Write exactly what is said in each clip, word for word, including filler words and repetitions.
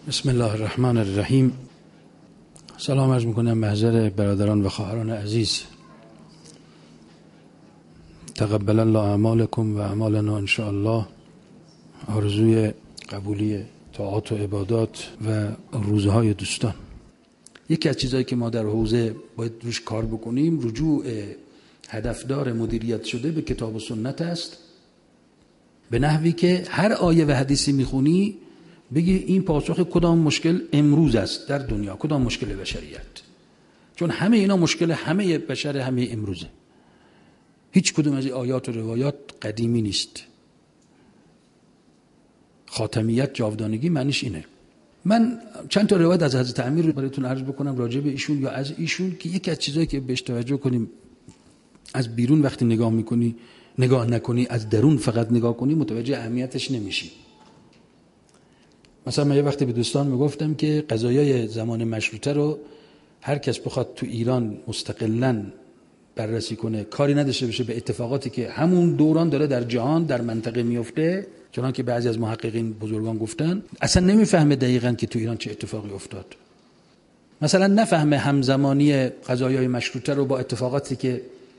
بسم الله الرحمن الرحیم. سلام عرض میکنم محضر برادران و خواهران عزیز. تقبل الله اعمالکم و اعمالنا ان شاء الله. آرزوی قبولی طاعات و عبادات و روزهای دوستان. یکی از چیزایی که ما در حوزه باید روش کار بکنیم رجوع هدفدار مدیریت شده به کتاب و سنت است، به نحوی که هر آیه و حدیثی میخونی بگی این پاسخ کدام مشکل امروز است در دنیا، کدام مشکل بشریت، چون همه اینا مشکل همه بشر همه امروزه. هیچ کدوم از این آیات و روایات قدیمی نیست. خاتمیت، جاودانگی معنیش اینه. من چند تا روایت از حضرت امیر رو براتون عرض بکنم راجع به ایشون یا از ایشون، که یکی از چیزایی که بهش توجه کنیم از بیرون وقتی نگاه میکنی نگاه نکنی، از درون فقط نگاه کنی، متوجه اهمیتش نمیشی. مثلا من یه وقتی به دوستان میگفتم که قضایای زمان مشروطه رو هر کس بخواد تو ایران مستقلاً بررسی کنه، کاری نداشته باشه به اتفاقاتی که همون دوران داره در جهان در منطقه میفته، چون که بعضی از محققین بزرگان گفتن، اصلا نمیفهمه دقیقاً که تو ایران چه اتفاقی افتاد. مثلا نفهمه همزمانی قضایای مشروطه رو با اتفاقاتی که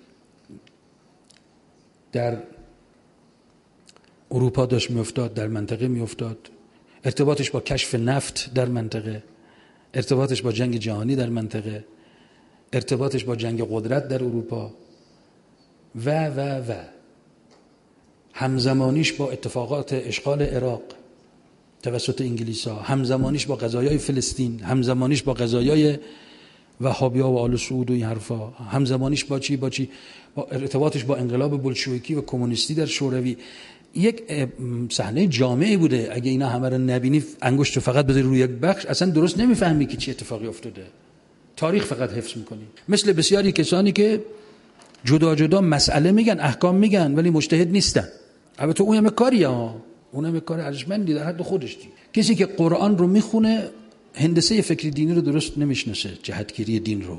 در اروپا داشت میافتاد، در منطقه میافتاد، ارتباطش با کشف نفت در منطقه، ارتباطش با جنگ جهانی در منطقه، ارتباطش با جنگ قدرت در اروپا و و و همزمانیش با اتفاقات اشغال عراق توسط انگلیس‌ها، همزمانیش با قضایای فلسطین، همزمانیش با قضایای وهابی‌ها و آل سعود و این حرفا، همزمانیش با چی با چی با ارتباطش با انقلاب بولشویکی و کمونیستی در شوروی. یک صحنه جامعی بوده. اگه اینا همه رو نبینی، انگشت رو فقط بذاری روی یک بخش، اصلا درست نمیفهمی که چی اتفاقی افتاده. تاریخ فقط حفظ میکنی. مثل بسیاری کسانی که جدا جدا مسئله میگن، احکام میگن، ولی مجتهد نیستن. البته اون هم کاریه ها، اون هم کار ارزشمندی در حد خودش دی. کسی که قرآن رو میخونه هندسه فکری دینی رو درست نمیشناسه، جهتگیری دین رو،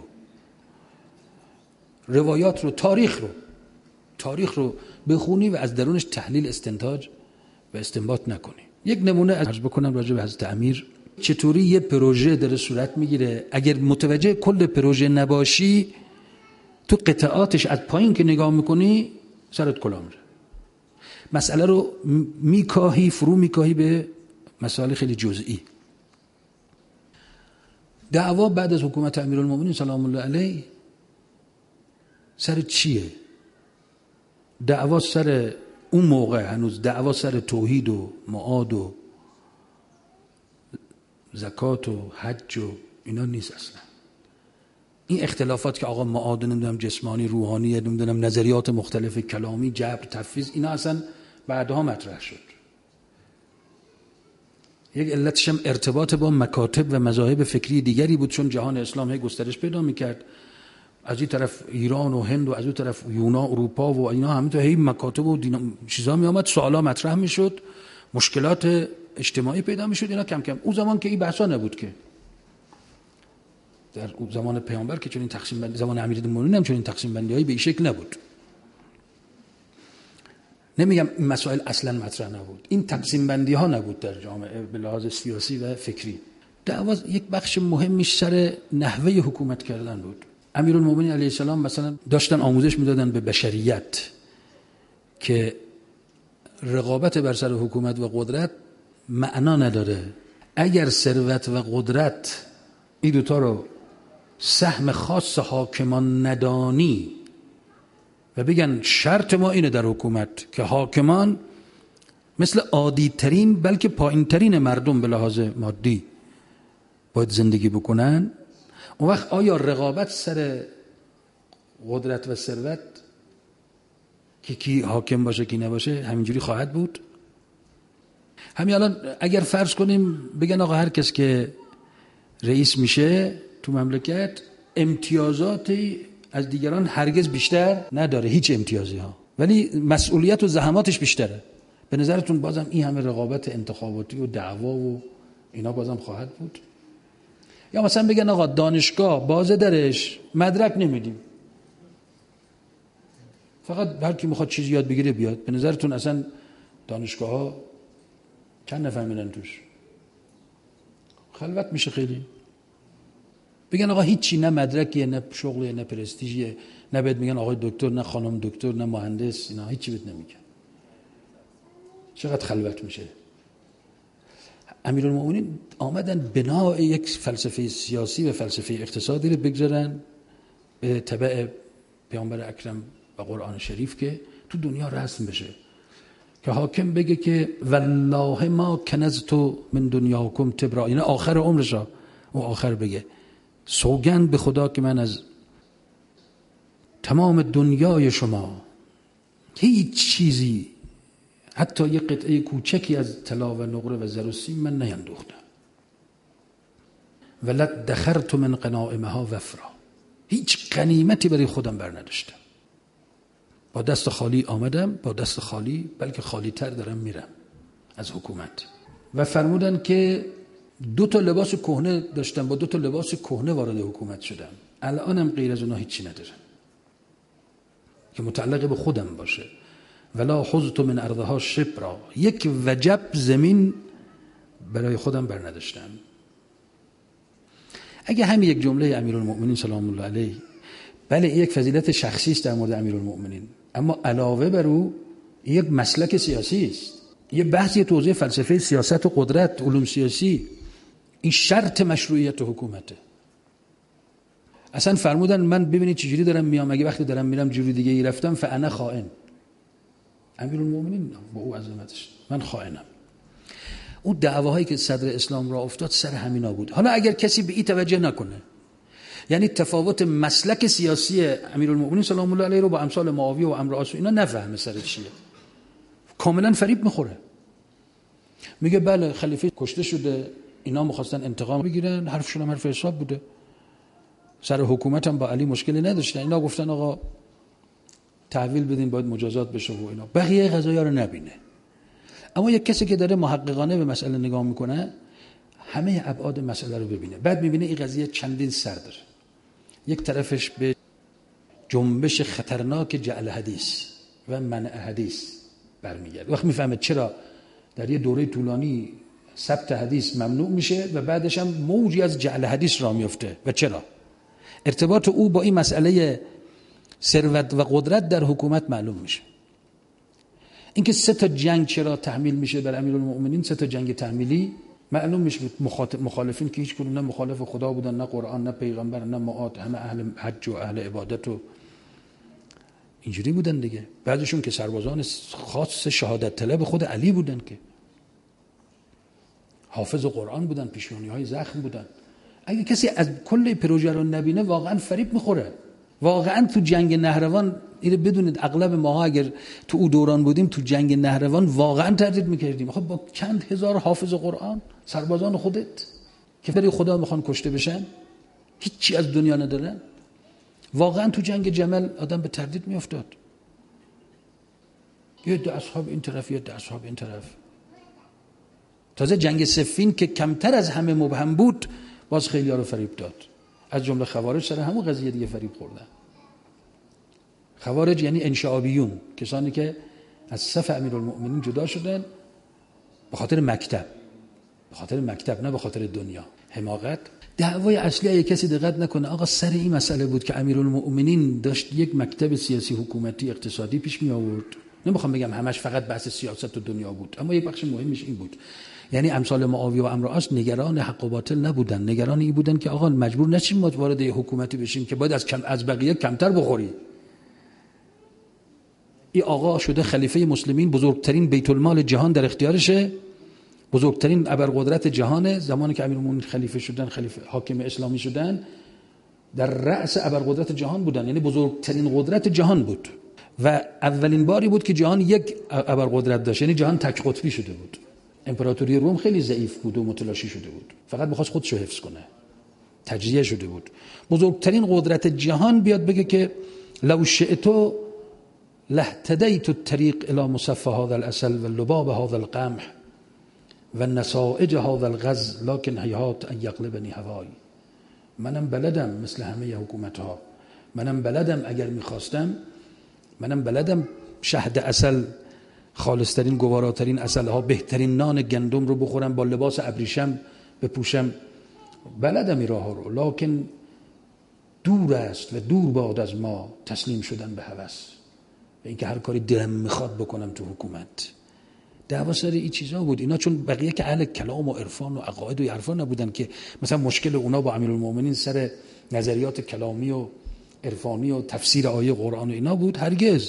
روایات رو، تاریخ رو تاریخ رو بخونی و از درونش تحلیل، استنتاج و استنباط نکنی. یک نمونه عرض بکنم راجع به حضرت امیر، چطوری یه پروژه در صورت میگیره. اگر متوجه کل پروژه نباشی، تو قطعاتش از پایین که نگاه میکنی سرت کلاه میره. مسئله رو میکاهی، فرو میکاهی به مسائل خیلی جزئی. دعوا بعد از حکومت امیرالمومنین سلام الله علیه سر چیه؟ دعوا سر اون موقع هنوز دعوا سر توحید و معاد و زکات و حج و اینا نیست اصلا. این اختلافات که آقا معاد نمیدونم جسمانی روحانی نمیدونم نظریات مختلف کلامی جبر تفویض، اینا اصلا بعدها مطرح شد. یک علتش هم ارتباط با مکاتب و مذاهب فکری دیگری بود، چون جهان اسلام هی گسترش پیدا میکرد. از این طرف ایران و هند و از اون طرف یونان، اروپا و اینا همینطور هی مکاتب و چیزا می آمد، سوالا مطرح میشد، مشکلات اجتماعی پیدا میشد. اینا کم کم، اون زمان که این بحثا نبود، که در زمان پیامبر که چنین تقسیم بندی، زمان امیرالمومنین هم چنین تقسیم بندیایی به این شکل نبود. نمیگم این مسائل اصلا مطرح نبود، این تقسیم بندی ها نبود در جامعه به لحاظ سیاسی و فکری. دعوا یک بخش مهمیش سر نحوه حکومت کردن بود. امیرالمومنین علیه السلام مثلا داشتن آموزش میدادن به بشریت که رقابت بر سر حکومت و قدرت معنا نداره. اگر ثروت و قدرت این دوتا رو سهم خاص حاکمان ندانی و بگن شرط ما اینه در حکومت که حاکمان مثل عادی ترین بلکه پایین ترین مردم به لحاظ مادی باید زندگی بکنن، اون وقت آیا رقابت سر قدرت و ثروت که کی حاکم باشه کی نباشه همینجوری خواهد بود؟ همین الان اگر فرض کنیم بگن آقا هر کس که رئیس میشه تو مملکت امتیازاتی از دیگران هرگز بیشتر نداره، هیچ امتیازی ها، ولی مسئولیت و زحماتش بیشتره، به نظرتون بازم این همه رقابت انتخاباتی و دعوا و اینا بازم خواهد بود؟ یا مثلا بگن آقا دانشگاه بازه درش مدرک نمیدیم، فقط هر کی میخواد چیزی یاد بگیره بیاد. به نظرتون اصلا دانشگاه ها چند نفر میرن توش؟ خلوت میشه خیلی. بگن آقا هیچی، نه مدرکیه، نه شغلیه، نه پرستیژیه، نه بهت میگن آقای دکتر، نه خانم دکتر، نه مهندس، اینا هیچی بهت نمیگن. چقدر خلوت میشه. امیرالمومنین آمدن بنا یک فلسفه سیاسی و فلسفه اقتصادی رو بگذارن به تبع پیامبر اکرم و قرآن شریف که تو دنیا رسم بشه، که حاکم بگه که والله ما کنزت من دنیاکم تبرا، یعنی آخر عمرشا او آخر بگه سوگند به خدا که من از تمام دنیای شما هیچ چیزی، حتی یک قطعه کوچکی از طلا و نقره و زر و سیم من نیندوختم. ولد دخرت من غنائمها وفرا، هیچ غنیمتی برای خودم بر نداشتم. با دست خالی آمدم، با دست خالی، بلکه خالی تر دارم میرم از حکومت. و فرمودن که دو تا لباس کهنه داشتم، با دو تا لباس کهنه وارد حکومت شدم، الانم غیر از اونها هیچی ندارم که متعلق به خودم باشه. ولا حظت من ارضها شبرا، یک وجب زمین برای خودم بر نداشتم. اگه همین یک جمله امیرالمؤمنین سلام الله علیه، بله یک فضیلت شخصی است در مورد امیرالمؤمنین، اما علاوه بر او یک مسلک سیاسی است، یه بحثی توضیح فلسفه سیاست و قدرت، علوم سیاسی. این شرط مشروعیت حکومته. اصلا فرمودن من ببینید چجوری دارم میام، اگه وقتی دارم میرم جوری دیگه ای رفتم فانا خائن. امیرالمؤمنین با او عظمتش، من خائنم. اون دعواهایی که صدر اسلام را افتاد سر همینا بود. حالا اگر کسی به این توجه نکنه، یعنی تفاوت مسلک سیاسی امیرالمؤمنین سلام الله علیه رو با امثال معاویه و عمرو عاص اینا نفهمه، سر چیه، کاملا فریب میخوره. میگه بله خلیفه کشته شده، اینا میخواستن انتقام بگیرن، حرفشون هم حرف حساب بوده، سر حکومت هم با علی مشکلی نداشتن، اینا گفتن آقا تحویل بدین باید مجازات بشه و اینا، بقیه قضایا رو نبینه. اما یک کسی که داره محققانه به مسئله نگاه میکنه همه ابعاد مسئله رو ببینه، بعد میبینه این قضیه چندین سر داره. یک طرفش به جنبش خطرناک جعل حدیث و منع حدیث برمیگرده. وقت میفهمه چرا در یه دوره طولانی ثبت حدیث ممنوع میشه و بعدش هم موجی از جعل حدیث را میفته و چرا. ارتباط او با این مسئله ثروت و قدرت در حکومت معلوم میشه. اینکه سه تا جنگ چرا تحمیل میشه بر امیرالمؤمنین، سه تا جنگ تحمیلی معلوم میشه. مخالفین که هیچ کدوم نه مخالف خدا بودن، نه قرآن، نه پیغمبر، نه معاد، همه اهل حج و اهل عبادت و اینجوری بودن دیگه. بعضشون که سربازان خاص شهادت طلب خود علی بودن که حافظ قرآن بودن، پیشانی های زخم بودن. اگه کسی از کل پروژه رو نبینه واقعا فریب میخوره. واقعا تو جنگ نهروان اینو بدونید، اغلب ما اگر تو او دوران بودیم تو جنگ نهروان واقعا تردید میکردیم. خب با چند هزار حافظ قرآن، سربازان خودت که برای خدا میخوان کشته بشن، هیچی از دنیا ندارن، واقعا تو جنگ جمل آدم به تردید میافتاد. یه ده اصحاب این طرف، یه ده اصحاب این طرف. تازه جنگ صفین که کمتر از همه مبهم بود باز خیلی ها رو فریب داد، از جمله خوارج سر همون قضیه دیگه فریب خوردن. خوارج یعنی انشعابیون، کسانی که از صف امیرالمؤمنین جدا شدن به خاطر مکتب، به خاطر مکتب نه به خاطر دنیا. حماقت. دعوای اصلی اگه کسی دقت نکنه آقا سر این مسئله بود که امیرالمؤمنین داشت یک مکتب سیاسی حکومتی اقتصادی پیش می آورد. نمیخوام بگم همش فقط بحث سیاست و دنیا بود، اما یک بخش مهمش این بود. یعنی امثال معاویه و عمرو عاص نگران حق و باطل نبودن، نگران این بودن که آقا مجبور نشیم ما وارد حکومتی بشیم که باید از کم از بقیه کمتر بخوری. این آقا شده خلیفه مسلمین، بزرگترین بیت المال جهان در اختیارشه، بزرگترین ابرقدرت جهانه. زمانی که امیرالمومنین خلیفه شدن، خلیفه حاکم اسلامی شدن، در رأس ابرقدرت جهان بودن، یعنی بزرگترین قدرت جهان بود و اولین باری بود که جهان یک ابرقدرت داشت، یعنی جهان تک قطبی شده بود. امپراتوری روم خیلی ضعیف بود و متلاشی شده بود، فقط می‌خواست خودش رو حفظ کنه، تجزیه شده بود. بزرگترین قدرت جهان بیاد بگه که لو شئت لاهتدیت الطریق الی مصفى هذا العسل واللباب هذا القمح والنسائج هذا الغز لكن هیهات ان یغلبنی هوای. منم بلدم مثل همه حکومت‌ها، منم بلدم اگر می‌خواستم، منم بلدم شهد عسل، خالصترین گواراترین عسل‌ها، بهترین نان گندم رو بخورم، با لباس ابریشم بپوشم، بلدم این راه رو، لکن دور است و دور باد از ما تسلیم شدن به هوس و اینکه هر کاری دلم میخواد بکنم تو حکومت. دعوا سر این چیزا بود. اینا چون بقیه که اهل کلام و عرفان و عقاید و عرفان نبودن که مثلا مشکل اونا با امیرالمومنین سر نظریات کلامی و عرفانی و تفسیر آیه قرآن و اینا بود، هرگز.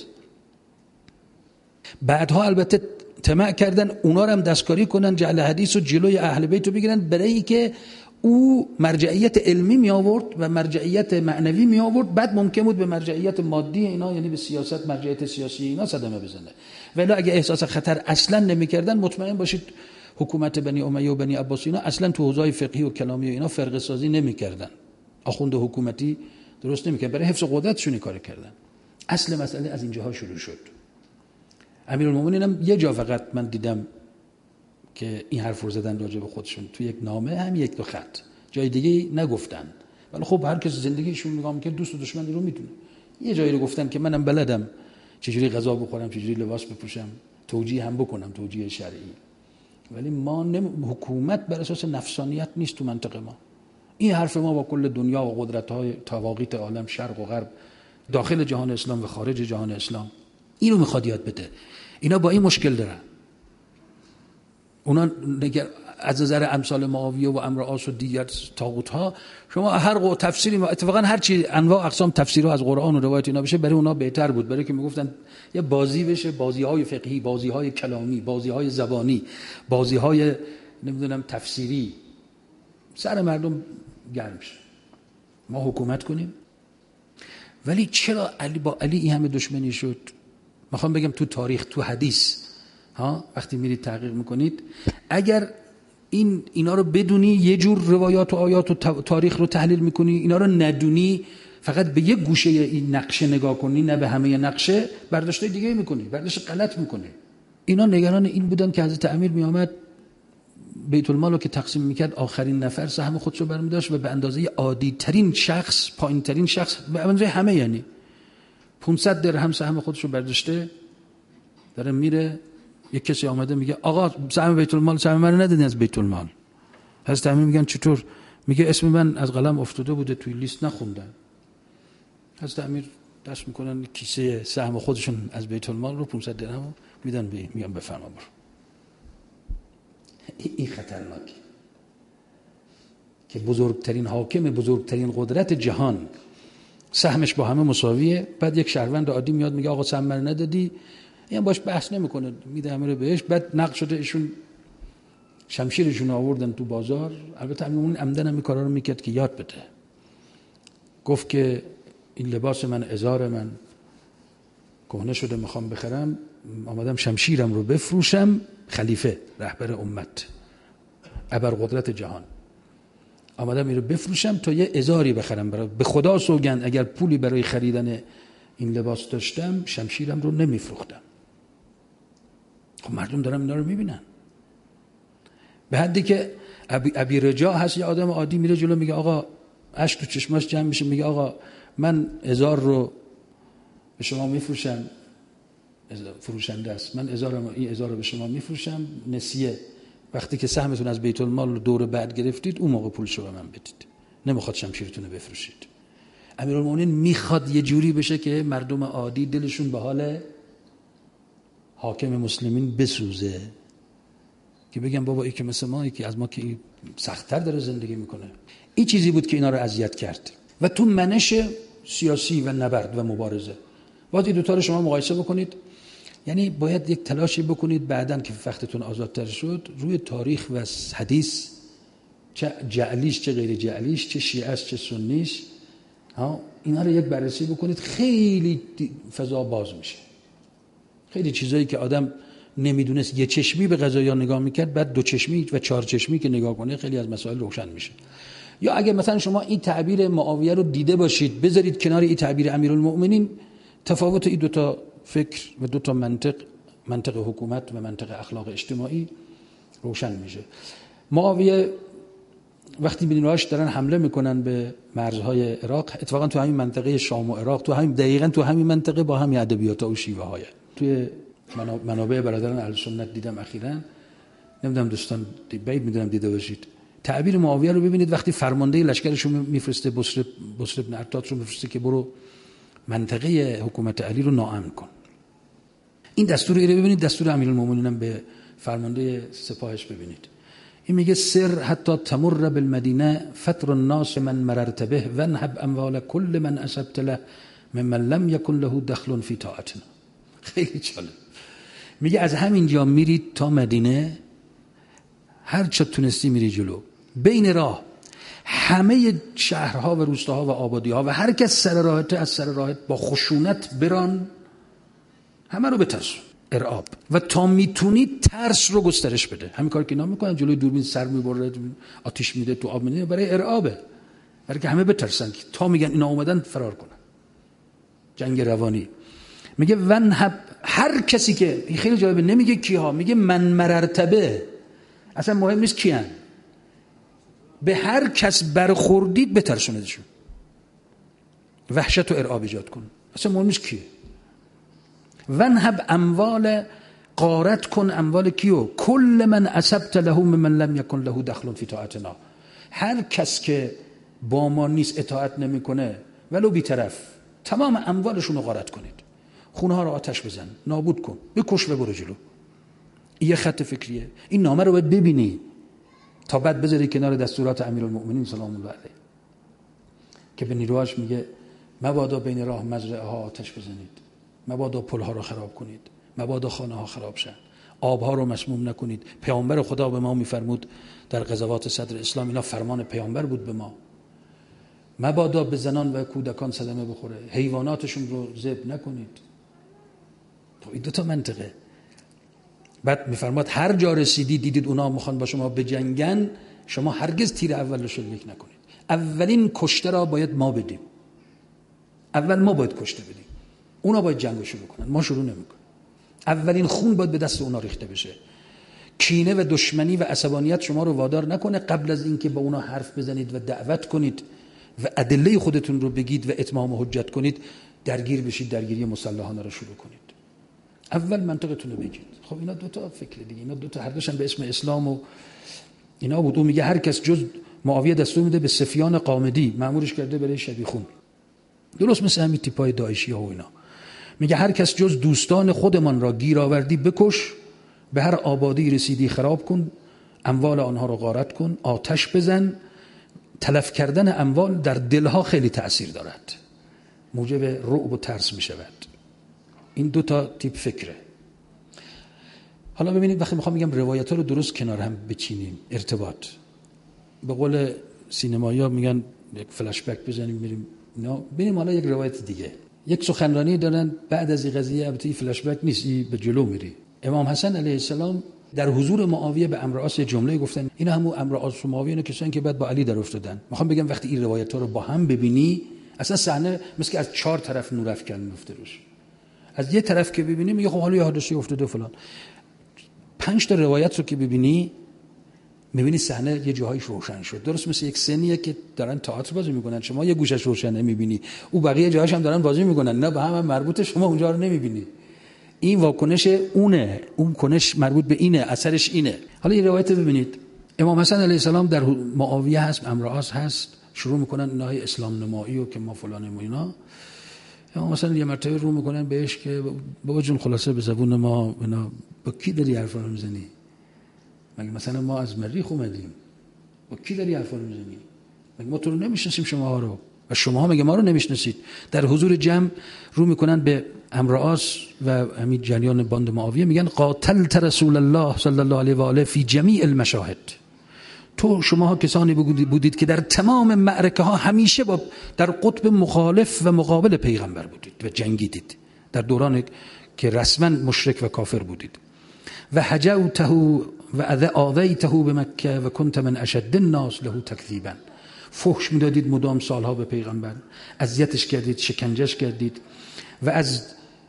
بعدها البته طمع کردن اونا رو هم دستکاری کنن، جعل حدیث و جلوی اهل بیت رو بگیرن، برای اینکه او مرجعیت علمی می آورد و مرجعیت معنوی می آورد، بعد ممکن بود به مرجعیت مادی اینا، یعنی به سیاست، مرجعیت سیاسی اینا صدمه بزنه. ولی اگه احساس خطر اصلا نمی‌کردن، مطمئن باشید حکومت بنی امیه و بنی عباس اینا اصلا تو حوزه‌های فقهی و کلامی و اینا فرقه سازی نمی‌کردن. آخوند حکومتی درست نمی‌کردن، برای حفظ قدرتشون این کارو کردن. اصل مسئله از اینجاها شروع شد. امیرالمومنین هم یه جا فقط من دیدم که این حرف رو زدن راجع به خودشون، تو یک نامه، هم یک دو خط، جای دیگه نگفتن. ولی خب هر کس زندگیشون نگاه می‌کنه، دوست و دشمنی رو میدونه. یه جایی رو گفتن که منم بلدم چجوری غذا بخورم، چجوری لباس بپوشم، توجیه هم بکنم، توجیه شرعی. ولی ما نم... حکومت بر اساس نفسانیت نیست تو منطقه ما. این حرف ما با کل دنیا و قدرت‌های تواقیت عالم، شرق و غرب، داخل جهان اسلام و خارج جهان اسلام، اینو میخواد یاد بده. اینا با این مشکل دارن. اونا نگر از نظر امثال معاویه و عمرو عاص و دیگر طاغوت‌ها، شما هر قو تفسیری، اتفاقا هر چی انواع اقسام تفسیرها از قرآن و روایت اینا بشه، برای اونا بهتر بود، برای که میگفتن یه بازی بشه، بازی‌های فقهی، بازی‌های کلامی، بازی‌های زبانی، بازی‌های نمیدونم تفسیری، سر مردم گرم شه. ما حکومت کنیم. ولی چرا علی با علی این همه دشمنی شد؟ میخوام بگم تو تاریخ، تو حدیث ها، وقتی میرید تحقیق میکنید، اگر این اینا رو بدونی، یه جور روایات و آیات و تاریخ رو تحلیل میکنی، اینا رو ندونی، فقط به یه گوشه این نقشه نگاه کنی، نه به همه نقشه، برداشت دیگه میکنی، برداشت غلط میکنی. اینا نگران این بودن که حضرت امیر میامد بیت المال رو که تقسیم میکرد، آخرین نفر سهم خودش رو برمی‌داشت و به اندازه عادی ترین شخص، پایین ترین شخص، به اندازه همه، یعنی پانصد درهم سهم خودش رو برداشته داره میره. یک کسی آمده میگه آقا سهم بیت المال، سهم من رو ندادین از بیت المال. حضرت امیر میگن چطور؟ میگه اسم من از قلم افتاده بوده توی لیست، نخوندن. حضرت امیر دست میکنن کیسه سهم خودشون از بیت المال رو پانصد درهم میدن به میگن بفرما برو. این خطرناکه که بزرگترین حاکم، بزرگترین قدرت جهان سهمش با همه مساویه، بعد یک شهروند عادی میاد میگه آقا سهم من ندادی، این باش بحث نمیکنه، میده همه رو بهش. بعد نقد شده ایشون شمشیرشون آوردن تو بازار. البته امیرالمومنین عمدن هم این کارا رو میکرد که یاد بده. گفت که این لباس من، ازار من کهنه شده، میخوام بخرم، آمدم شمشیرم رو بفروشم. خلیفه، رهبر امت، ابرقدرت جهان، آمدم این رو بفروشم تا یه ازاری بخرم. برای به خدا سوگند اگر پولی برای خریدن این لباس داشتم، شمشیرم رو نمیفروختم. خب مردم دارن اینا رو میبینن. به حدی که ابی, ابی رجا هست، یه آدم عادی میره جلو میگه آقا، اشک تو چشماش جمع میشه، میگه آقا من ازار رو به شما میفروشم، فروشنده است، من ازارم، این ازار رو به شما میفروشم نسیه، وقتی که سهمتون از بیت المال رو دور بعد گرفتید اون موقع پولشو به من بدید، نمیخواد شمشیرتون رو بفروشید. امیرالمومنین میخواد یه جوری بشه که مردم عادی دلشون به حال حاکم مسلمین بسوزه، که بگم بابا ای که مثل ما، ای که از ما که سخت‌تر داره زندگی میکنه. این چیزی بود که اینا رو اذیت کرد. و تو منش سیاسی و نبرد و مبارزه باید این دوتا رو شما مقایسه بکنید. یعنی باید یک تلاشی بکنید بعداً که وقتتون آزادتر شد، روی تاریخ و حدیث، چه جعلیش چه غیر جعلیش، چه شیعه‌اش چه سنیش، ها، اینا رو یک بررسی بکنید. خیلی فضا باز میشه. خیلی چیزایی که آدم نمیدونست، یه چشمی به قضایا نگاه میکرد، بعد دو چشمی و چهار چشمی که نگاه کنه، خیلی از مسائل روشن میشه. یا اگه مثلا شما این تعبیر معاویه رو دیده باشید، بذارید کنار این تعبیر امیرالمؤمنین، تفاوت این دو تا فکر و دو تا منطق، منطق حکومت و منطق اخلاق اجتماعی، روشن میشه. معاویه وقتی بینراش دارن حمله میکنن به مرزهای عراق، اتفاقا تو همین منطقه شام و عراق، تو همین دقیقاً تو همین منطقه، با همین ادبیات و شیوه های، توی منابع برادران اهل سنت دیدم اخیراً، نمیدونم دوستان بعید میدونم دیده باشید، تعبیر معاویه رو ببینید وقتی فرمانده لشکرش رو میفرسته، بصر بصر ابن عطات رو میفرسته که برو منطقه حکومت علی رو ناامن کن. این دستور رو ببینید، دستور امیرالمومنین هم به فرمانده سپاهش ببینید. این میگه سر حتی تمر بالمدینه فتر الناس من مررت به وانهب اموال کل من اصبت له ممن لم یکن له دخل فی طاعتنا. خیلی جالب. میگه از همینجا میرید تا مدینه، هر چه تونستی میری جلو، بین راه همه شهرها و روستاها و آبادیها و هر کس سر راهت از سر راهت با خشونت بران، همه رو بترسون، ارعاب، و تا میتونی ترس رو گسترش بده. همین کار که اینا میکنن، جلوی دوربین سر میبره، آتش میده تو آب میده، برای ارعابه، برای که همه بترسن تا میگن اینا اومدن فرار کنن. جنگ روانی. میگه ونهب، هر کسی که، خیلی جالبه نمیگه کیها، میگه من مررتبه، اصلا مهم نیست کیان، به هر کس برخوردید بترسوندشون، وحشت و ارعاب ایجاد کن، اصلا مهم نیست کیه. ونهب اموال، غارت کن اموال کیو، کل من اصبت له ممن لم یکن له دخل فی طاعتنا، هر کس که با ما نیست، اطاعت نمیکنه، ولو بی‌طرف، تمام اموالشون رو غارت کنید، خونه ها رو آتش بزن، نابود کن، بکش و برو جلو. این یه خط فکریه. این نامه رو باید ببینی تا بعد بذاری کنار دستورات امیرالمومنین سلام الله علیه که به نیروهاش میگه مبادا بین راه مزرعه ها آتش بزنید، مبادا پل ها رو خراب کنید، مبادا خانه ها خراب شن، آب ها رو مسموم نکنید. پیامبر خدا به ما میفرمود در غزوات صدر اسلام، اینا فرمان پیامبر بود به ما، مبادا به زنان و کودکان صدمه بخوره، حیواناتشون رو ذبح نکنید. تو این دو تا منطقه. بعد میفرماد هر جا رسیدید دیدید اونا میخوان با شما بجنگن، شما هرگز تیر اول رو شلیک نکنید. اولین کشته را باید ما بدیم، اول ما باید کشته بدیم، اونا باید جنگ شروع کنن، ما شروع نمیکنیم. اولین خون باید به دست اونا ریخته بشه. کینه و دشمنی و عصبانیت شما رو وادار نکنه قبل از اینکه با اونا حرف بزنید و دعوت کنید و ادله خودتون رو بگید و اتمام حجت کنید، درگیر بشید، درگیری مسلحانه رو شروع کنید. اول منطقتون رو بگید. خب اینا دو تا فکر دیگه، اینا دو تا هر دوشن به اسم اسلام و اینا بود. اون میگه هر کس جز معاویه دستور میده به سفیان قامدی، مأمورش کرده برای شبیخون، درست مثل همین تیپای داعشی ها و اینا. میگه هر کس جز دوستان خودمان را گیر آوردی بکش، به هر آبادی رسیدی خراب کن، اموال آنها رو غارت کن، آتش بزن. تلف کردن اموال در دلها خیلی تأثیر دارد، موجب رعب و ترس میشود. این دو تا تیپ فکره. حالا ببینید وقتی میخوام میگم روایت ها رو درست کنار هم بچینیم، ارتباط، به قول سینمایی‌ها میگن یک فلش بک بزنیم میریم اینا، ببینیم حالا یک روایت دیگه، یک سخنرانی دارن بعد از این قضیه، البته این فلش بک نیست، این به جلو میری. امام حسن علیه السلام در حضور معاویه به عمرو عاص جمله گفتن، اینا همون عمرو عاص و معاویه، اینا کسانی که بعد با علی در افتادن. میخوام بگم وقتی این روایت ها رو با هم ببینی، اصلا صحنه مثل که از چهار طرف نور افکن میفته روش. از یه طرف که ببینی میگه خب حالا یه حادثه افتاده فلان، پنج تا روایت رو که ببینی میبینی صحنه یه جاهایش روشن شد. درست مثل یک سنیه که دارن تئاتر بازی میکنن، شما یه گوشش روشن نمیبینی، او بقیه جاهاش هم دارن بازی میکنن، نه به هم, هم مربوطه، شما اونجا رو نمیبینی. این واکنش اونه، اون کنش مربوط به اینه، اثرش اینه. حالا یه روایت ببینید، امام حسن علیه السلام در معاویه هست، عمرو عاص هست، شروع میکنن اینهای اسلام نمایی و که ما فلانیم و اینا. امام حسن یه مرتبه رو میکنن بهش که بابا جون خلاصه به زبون ما اینا، با کی داری حرفا رو میزنی؟ مگه مثلا ما از مریخ اومدیم؟ با کی داری حرفا رو میزنی؟ مگه ما تو رو نمیشناسیم شماها رو؟ و شماها مگه ما رو نمیشناسید؟ در حضور جمع رو میکنن به عمرو عاص و همین جریان باند معاویه، میگن قاتلت رسول الله صلی الله علیه و آله فی جمیع المشاهد. تو شماها کسانی بودید که در تمام معرکه ها همیشه با در قطب مخالف و مقابل پیغمبر بودید و جنگیدید، در دوران که رسما مشرک و کافر بودید. و هجوته و آذیته به مکه و کنت من اشد الناس له تکذیبا. فحش میدادید مدام سالها به پیغمبر، اذیتش کردید، شکنجهش کردید و از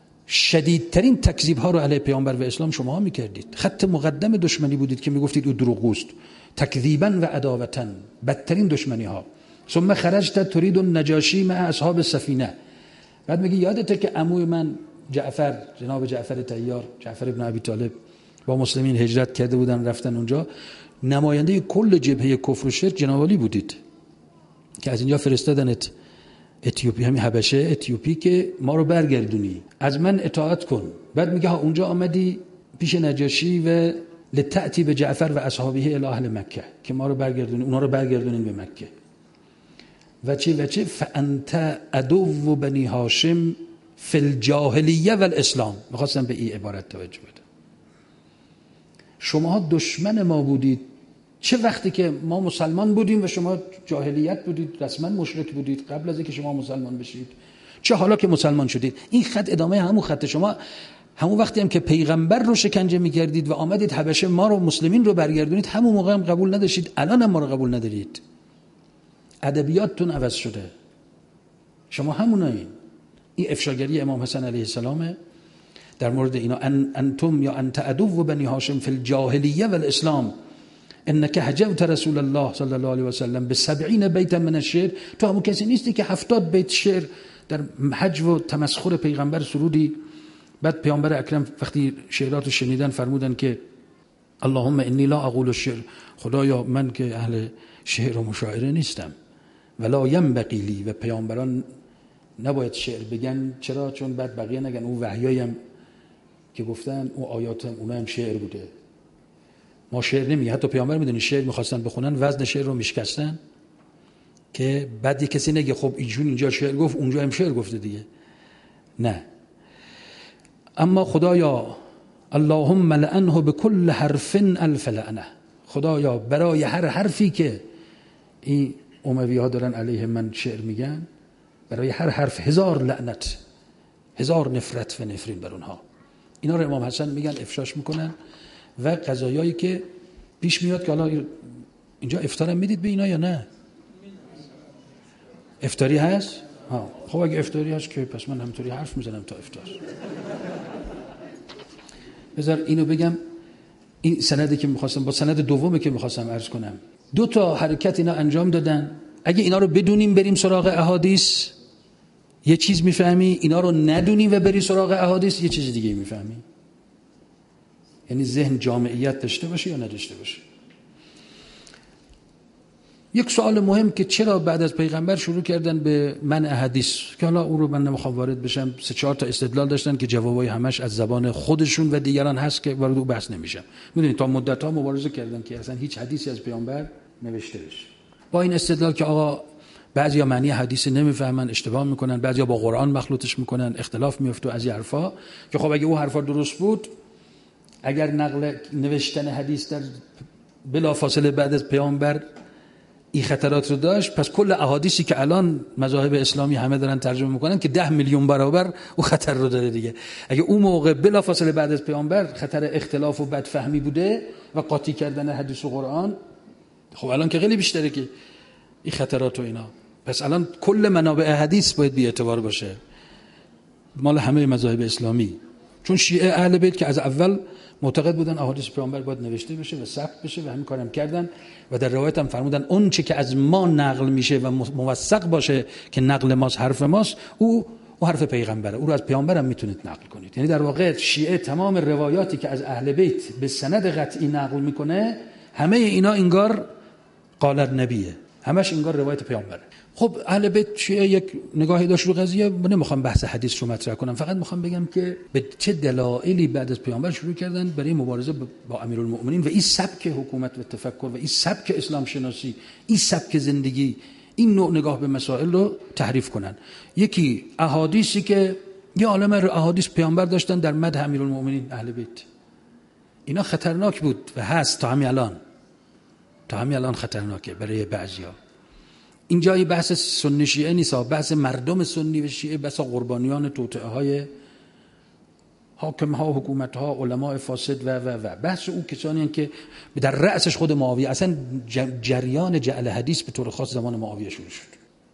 شدیدترین تکذیب ها رو علیه پیامبر و اسلام شما میکردید. خط مقدم دشمنی بودید که میگفتید او دروغگوست، تکذیبا و عداوتا، بدترین دشمنی ها. ثم خرجت تريد النجاشی مع اصحاب السفینه. بعد میگه یادته که عموی من جعفر، جناب جعفر طیار، جعفر ابن ابی طالب، با مسلمین هجرت کرده بودن رفتن اونجا، نماینده کل جبهه کفر و شرک جناب علی بودید که از اینجا فرستادنت اتیوپی، همین حبشه اتیوپی، که ما رو برگردونی، از من اطاعت کن. بعد میگه ها اونجا آمدی پیش نجاشی و لتأتی به جعفر و اصحابه الی اهل مکه، که ما رو برگردونی، اونا رو برگردونین به مکه. و چه و چه فانت عدو بنی هاشم فی الجاهلیه و الاسلام. میخواستم به این عبارت توجه بدم. شما دشمن ما بودید چه وقتی که ما مسلمان بودیم و شما جاهلیت بودید، رسما مشرک بودید قبل از اینکه شما مسلمان بشید، چه حالا که مسلمان شدید. این خط ادامه همون خط شما. همون وقتی هم که پیغمبر رو شکنجه می‌کردید و آمدید حبشه ما رو مسلمین رو برگردونید، همون موقع هم قبول نداشتید، الان هم ما رو قبول ندارید. ادبیاتتون عوض شده، شما همونایین. این افشاگری امام حسن علیه السلام در مورد اینا، ان انتم یا انت عدو بنی هاشم فی الجاهلیه و الاسلام انک هجوت رسول الله صلی الله علیه و سلم به سبعین بیت من الشعر. تو همون کسی نیستی که هفتاد بیت شعر در حج و تمسخر پیغمبر سرودی. بعد پیامبر اکرم وقتی شعراتو شنیدن فرمودن که اللهم انی لا اقول الشعر، خدایا من که اهل شعر و مشاعره نیستم، ولا ینبغی لی، و پیامبران نباید شعر بگن. چرا؟ چون بعد بقیه نگن اون وحیایی هم که گفتن اون آیات هم اونها هم شعر بوده. ما شعر نمیگه. حتی پیامبر میدونی شعر میخواستن بخونن وزن شعر رو میشکستن که بعد یک کسی نگه خب ایشون اینجا شعر گفت اونجا هم شعر گفته دیگه. نه. اما خدایا اللهم لعنه بكل حرف الف لعنه، خدایا برای هر حرفی که این اموی ها دارن علیه من شعر میگن، برای هر حرف هزار لعنت، هزار نفرت و نفرین بر اونها. اینا رو امام حسن میگن، افشاش میکنن. و قضایایی که پیش میاد که حالا اینجا افطار هم میدید به اینا یا نه؟ افطاری هست؟ ها. خب اگه افطاری هست که پس من همینطوری حرف میزنم تا افطار. بذار اینو بگم. این سندی که میخواستم، با سند دومی که میخواستم عرض کنم، دو تا حرکت اینا انجام دادن. اگه اینا رو بدونیم بریم سراغ احادیث یه چیز میفهمی، اینا رو ندونیم و بری سراغ احادیث یه چیز دیگه میفهمی. یعنی ذهن جامعیت داشته باشه یا نداشته باشه. یک سوال مهم که چرا بعد از پیغمبر شروع کردن به منع حدیث، که حالا اون رو من نمیخوام وارد بشم، سه چهار تا استدلال داشتن که جوابای همش از زبان خودشون و دیگران هست که وارد اون بحث نمیشم. میدونید تا مدت ها مبارزه کردن که اصلا هیچ حدیثی از پیامبر نوشته بشه، با این استدلال که آقا بعضیا معنی حدیث نمیفهمن، اشتباه میکنن، بعضیا با قرآن مخلوطش میکنن، اختلاف میفته از این حرفا، که خب اگه اون حرفا درست بود، اگر نقل نوشتن حدیث در بلافاصله بعد از پیامبر این خطرات رو داشت، پس کل احادیثی که الان مذاهب اسلامی همه دارن ترجمه میکنن که ده میلیون برابر او خطر رو داره دیگه. اگه اون موقع بلافاصله بعد از پیامبر خطر اختلاف و بدفهمی بوده و قاطی کردن حدیث و قرآن، خب الان که خیلی بیشتره که این خطرات و اینا. پس الان کل منابع حدیث باید بی اعتبار باشه، مال همه مذاهب اسلامی. چون شیعه اهل بیت که از اول معتقد بودن احادیث پیامبر باید نوشته بشه و ثبت بشه و همین کارم کردن و در روایت هم فرمودن اون چه که از ما نقل میشه و موثق باشه که نقل ماست، حرف ماست، او او حرف پیغمبره، او رو از پیامبر هم میتونید نقل کنید. یعنی در واقع شیعه تمام روایاتی که از اهل بیت به سند قطعی نقل میکنه، همه اینا انگار قال نبیه، همش انگار روایت پیامبره. خب اهل بیت شیعه یک نگاهی داشت رو قضیه. نمیخوام بحث حدیث رو مطرح کنم، فقط میخوام بگم که به چه دلایلی بعد از پیامبر شروع کردن برای مبارزه با امیرالمؤمنین و این سبک حکومت و تفکر و این سبک اسلام شناسی، این سبک زندگی، این نوع نگاه به مسائل رو تحریف کنن. یکی احادیثی که یه عالمه احادیث پیامبر داشتن در مدح امیرالمؤمنین اهل بیت، اینا خطرناک بود و هست تا همین الان، تا همین الان خطرناکه برای بعضیا. اینجا یه بحث سنی شیعه نیست، بحث مردم سنی و شیعه، بحث قربانیان توطئه های حاکم ها، حکومت ها، علماء فاسد و و و بحث اون کسانی هستند که در رأسش خود معاویه. اصلا جریان جعل حدیث به طور خاص زمان معاویه شروع شد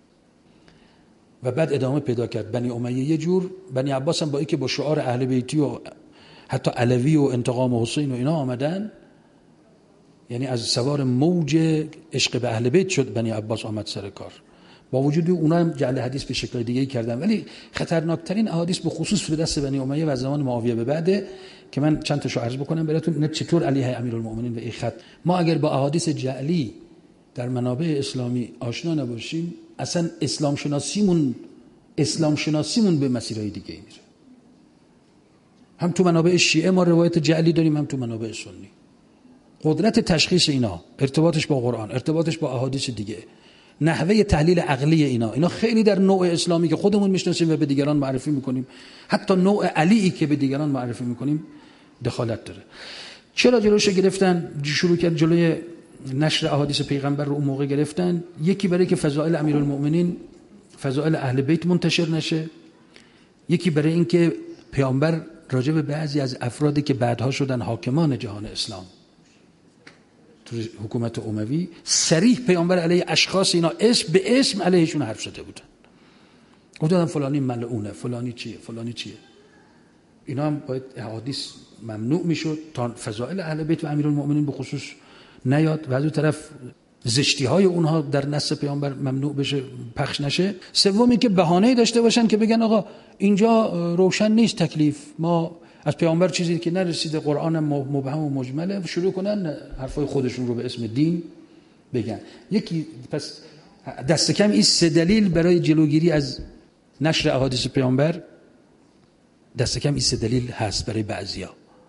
و بعد ادامه پیدا کرد. بنی امیه یه جور، بنی عباس هم با اینکه با شعار اهل بیتی و حتی علوی و انتقام حسین و اینا آمدن، یعنی از سوار موج عشق به اهل بیت شد بنی عباس آمد سر کار، با وجود اونا هم جعل حدیث به شکل دیگه‌ای کردن. ولی خطرناکترین احادیث به خصوص به دست بنی امیه و زمان معاویه به بعد که من چند تاشو عرض بکنم براتون نه چطور علیه امیرالمؤمنین و این خط. ما اگر با احادیث جعلی در منابع اسلامی آشنا نباشیم اصلا اسلام شناسیمون اسلام شناسیمون به مسیرهای دیگه میره. هم تو منابع شیعه ما روایت جعلی داریم، هم تو منابع سنی. قدرت تشخیص اینا، ارتباطش با قرآن، ارتباطش با احادیث دیگه، نحوه تحلیل عقلی اینا اینا خیلی در نوع اسلامی که خودمون میشناسیم و به دیگران معرفی میکنیم، حتی نوع علی که به دیگران معرفی میکنیم دخالت داره. چرا جلوش گرفتن؟ شروع کرد جلوی نشر احادیث پیغمبر رو اون موقع گرفتن. یکی برای که فضائل امیرالمؤمنین، فضائل اهل بیت منتشر نشه، یکی برای اینکه پیامبر راجع به بعضی از افرادی که بعدها شدن حاکمان جهان اسلام تو حکومت اموی صریح پیامبر علیه اشخاص اینا اسم به اسم علیهشون حرف زده بودن. گفتن فلانی ملعونه، فلانی چیه، فلانی چیه. اینا هم باید احادیث ممنوع میشد تا فضائل اهل بیت و امیرالمؤمنین به خصوص نیاد و از اون طرف زشتی های اونها در نص پیامبر ممنوع بشه، پخش نشه. سومی که بهانه‌ای داشته باشن که بگن آقا اینجا روشن نیست تکلیف، ما از پیامبر چیزی که نرسیده، قرآن مبهم و مجمله، شروع کنن حرفای خودشون رو به اسم دین بگن. یکی پس دست کم این سه دلیل برای جلوگیری از نشر احادیث پیامبر، دست کم این سه دلیل هست برای بعضیا.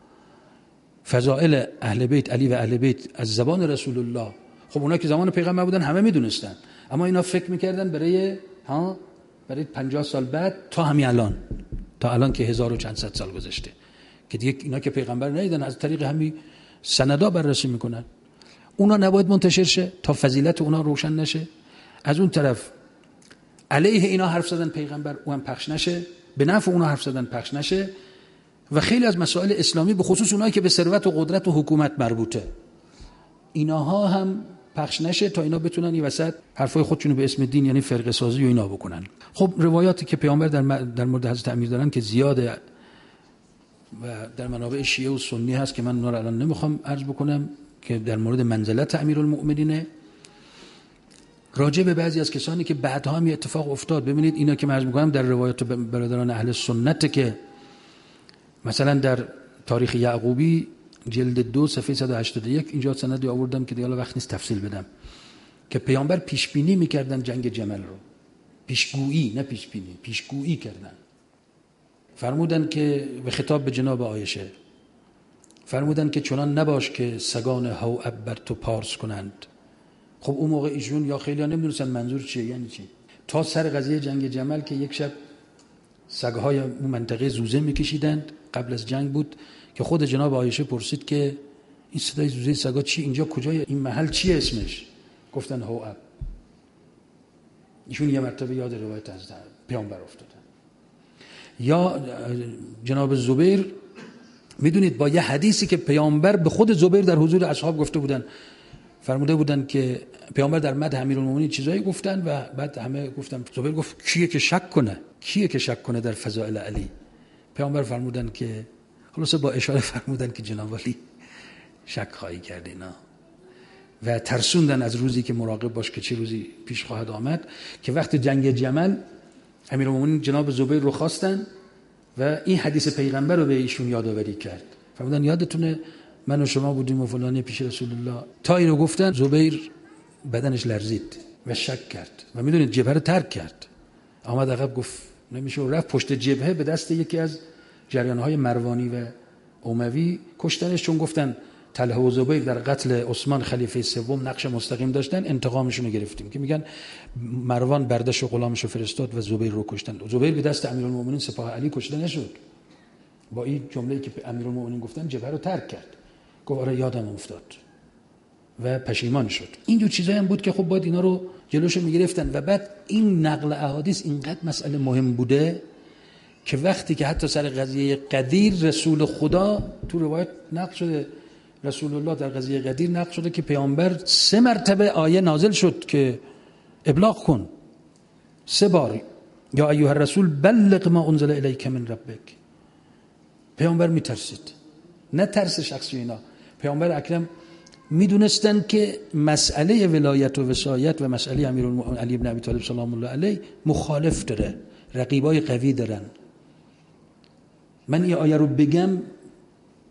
فضائل اهل بیت، علی و اهل بیت از زبان رسول الله، خب اونا که زمان پیغمبر بودن همه میدونستن، اما اینا فکر میکردن برای ها برای پنجاه سال بعد تا همین الان، تا الان که هزار و چند صد سال گذشته که دیگه اینا که پیغمبر ندیدن از طریق همین سندا بررسی میکنن. اونا نباید منتشر شه تا فضیلت اونا روشن نشه. از اون طرف علیه اینا حرف زدن پیغمبر، اون هم پخش نشه، به نفع اونا حرف زدن پخش نشه. و خیلی از مسائل اسلامی به خصوص اونایی که به ثروت و قدرت و حکومت مربوطه ایناها هم پخش نشه تا اینا بتونن این وسط حرفای خودشونو به اسم دین یعنی فرقه سازی و اینا بکنن. خب روایاتی که پیامبر در در مورد حضرت امیر دارن که زیاده و در منابع شیعه و سنی هست که من اونا رو الان نمیخوام عرض بکنم، که در مورد منزلت امیرالمؤمنین، راجع به بعضی از کسانی که بعدها هم اتفاق افتاد. ببینید اینا که من عرض میکنم در روایات برادران اهل سنت که مثلا در تاریخ یعقوبی جلد دو صفحه صد و هشتاد و یک اینجا سندی آوردم که دیگه وقت نیست تفصیل بدم، که پیامبر پیش بینی میکردن جنگ جمل رو، پیشگویی نه پیش بینی، پیشگویی کردن. فرمودن که به خطاب به جناب عایشه فرمودن که چنان نباش که سگان هوعب بر تو پارس کنند. خب اون موقع ایشون یا خیلی‌ها نمیدونستن منظور چیه، یعنی چی، تا سر قضیه جنگ جمل که یک شب سگهای اون منطقه زوزه میکشیدند، قبل از جنگ بود، که خود جناب عایشه پرسید که این صدای زوزه سگا چی، اینجا کجای این محل چیه اسمش؟ گفتن هوعب. ایشون یه مرتبه یاد روایت از پیامبر افتادن. یا جناب زبیر، میدونید با یه حدیثی که پیامبر به خود زبیر در حضور اصحاب گفته بودن، فرموده بودن که پیامبر در مدح امیرالمومنین چیزایی گفتن و بعد همه گفتن، زبیر گفت کیه که شک کنه، کیه که شک کنه در فضائل علی؟ پیامبر فرمودن که خلاصه با اشاره فرمودن که جناب علی شک خواهی کرد اینا، و ترسوندن از روزی که مراقب باش که چه روزی پیش خواهد آمد، که وقت جنگ جمل امیرالمومنین جناب زبیر رو خواستن و این حدیث پیغمبر رو به ایشون یادآوری کرد. فرمودن یادتونه من و شما بودیم و فلانی پیش رسول الله، تا اینو گفتن زبیر بدنش لرزید و شک کرد و میدونید جبهه رو ترک کرد، آمد عقب، گفت نمیشه، و رفت پشت جبهه به دست یکی از جریان‌های مروانی و اموی کشتنش، چون گفتن طلحه و زبیر در قتل عثمان خلیفه سوم نقش مستقیم داشتن، انتقامشون رو گرفتیم. که میگن مروان بردش و غلامش رو فرستاد و زبیر رو کشتن. زبیر به دست امیرالمومنین سپاه علی کشته نشد، با این جمله‌ای که امیرالمومنین گفتن جبهه رو ترک کرد، گفت آره یادم افتاد و پشیمان شد. اینجور چیزایی هم بود که خب باید اینا رو جلوشو میگرفتن. و بعد این نقل احادیث اینقدر مسئله مهم بوده که وقتی که حتی سر قضیه قدیر رسول خدا تو روایت نقل شده، رسول الله در قضیه قدیر نقل شده که پیامبر سه مرتبه آیه نازل شد که ابلاغ کن، سه بار یا ایها الرسول بلغ ما انزل الیک من ربک. پیامبر میترسید، نه ترس شخصی اینا، پیامبر اکرم میدونستن که مسئله ولایت و وصایت و مسئله امیرالمومنین علی بن ابی طالب سلام الله علیه مخالف داره، رقیبای قوی دارن. من این آیه رو بگم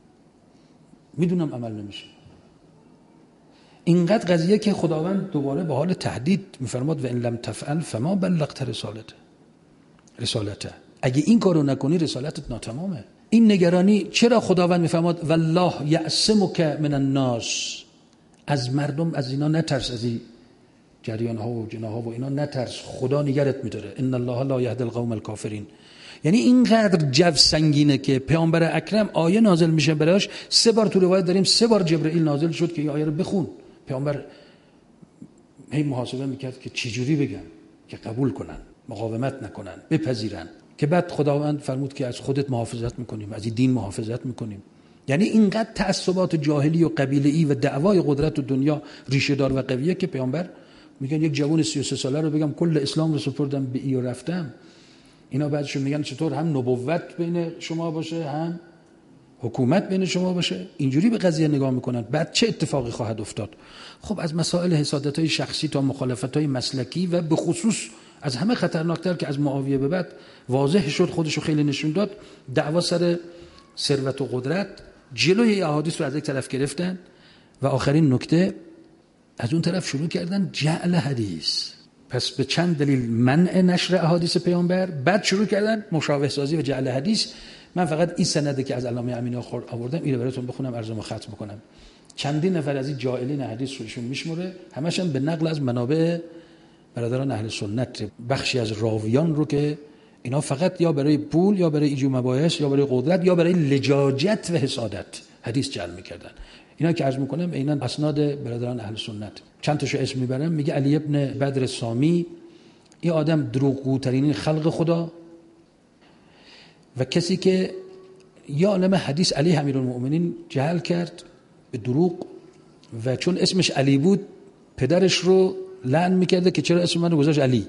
میدونم عمل نمیشه. اینقدر قضیه که خداوند دوباره به حال تهدید میفرماد و ان لم تفعل فما بلغت رسالته رسالته اگه این کارو نکنی رسالتت ناتمامه. این نگرانی چرا خداوند میفرماد والله یعصمک من الناس، از مردم از اینا نترس، از این جریان ها و جناح ها و اینا نترس، خدا نگرت میداره. ان الله لا یهدی القوم الکافرین. یعنی اینقدر جو سنگینه که پیامبر اکرم آیه نازل میشه براش، سه بار تو روایت داریم سه بار جبرئیل نازل شد که این آیه رو بخون. پیامبر هی محاسبه میکرد که چی جوری بگم که قبول کنن، مقاومت نکنن، بپذیرن، که بعد خداوند فرمود که از خودت محافظت میکنیم، از این دین محافظت میکنیم. یعنی اینقدر تعصبات جاهلی و قبیله‌ای و دعوای قدرت و دنیا ریشه دار و قویه که پیامبر میگن یک جوان سی و سه ساله رو بگم کل اسلام رو سپردم به ای و رفتم، اینا بعدشون میگن چطور هم نبوت بین شما باشه هم حکومت بین شما باشه؟ اینجوری به قضیه نگاه میکنن. بعد چه اتفاقی خواهد افتاد؟ خب از مسائل حسادت‌های شخصی تا مخالفت‌های مسلکی و به خصوص از همه خطرناکتر که از معاویه به بعد واضح شد، خودشو خیلی نشون داد، دعوا سر ثروت و قدرت. جلوی احادیث رو از یک طرف گرفتن و آخرین نکته از اون طرف شروع کردن جعل حدیث. پس به چند دلیل منع نشر احادیث پیامبر، بعد شروع کردن مشابه سازی و جعل حدیث. من فقط این سنده که از علامه امینی آوردم اینو براتون بخونم، عرضمو ختم بکنم. چندین نفر از این جاهلین حدیث رو ایشون میشموره، همشون به نقل از منابع برادران اهل سنت، بخشی از راویان رو که اینا فقط یا برای پول یا برای ایجو مباحث یا برای قدرت یا برای لجاجت و حسادت حدیث جعل میکردن. اینا که عرض میکنم اینا اسناد برادران اهل سنت. چند تاشو اسم میبرم. میگه علی ابن بدر سامی، این آدم دروغگوترین خلق خدا و کسی که یا عالم حدیث علی امیرالمؤمنین جعل کرد به دروغ و چون اسمش علی بود پدرش رو لعن میکرده که چرا اسم منو گذاشت علی.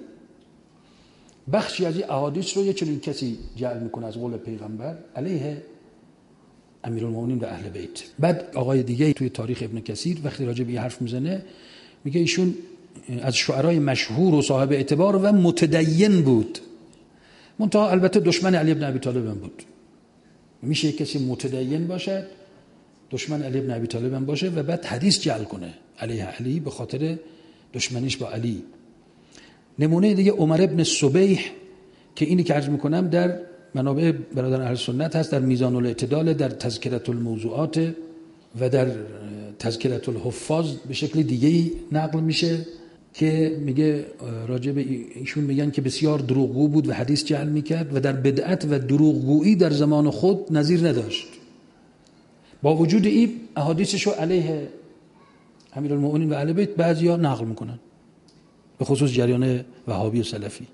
بخشی از این احادیث رو یه چنین کسی جعل میکنه از قول پیغمبر علیه امیرالمؤمنین و اهل بیت. بعد آقای دیگه توی تاریخ ابن کثیر وقتی راجع به این حرف میزنه میگه ایشون از شعرای مشهور و صاحب اعتبار و متدین بود، منتها البته دشمن علی ابن ابی طالب هم بود. میشه کسی متدین باشد دشمن علی ابن ابی طالب هم باشه و بعد حدیث جعل کنه علیه علی به خاطر دشمنیش با علی. نمونه دیگه عمر ابن صبیح که اینی که عرض میکنم در منابع برادران اهل سنت هست، در میزان الاعتدال، در تذکرة الموضوعات و در تذکرة الحفاظ به شکل دیگه‌ای نقل میشه که میگه راجع به ایشون میگن که بسیار دروغگو بود و حدیث جعل میکرد و در بدعت و دروغگویی در زمان خود نظیر نداشت. با وجود این احادیثشو علیه امیرالمؤمنین و اهل بیت بعضیا نقل میکنن، به خصوص جریان وهابی و سلفی.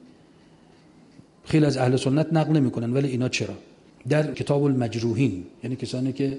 خیلی از اهل سنت نقل نمیکنن، ولی اینا چرا؟ در کتاب المجروحین، یعنی کسانی که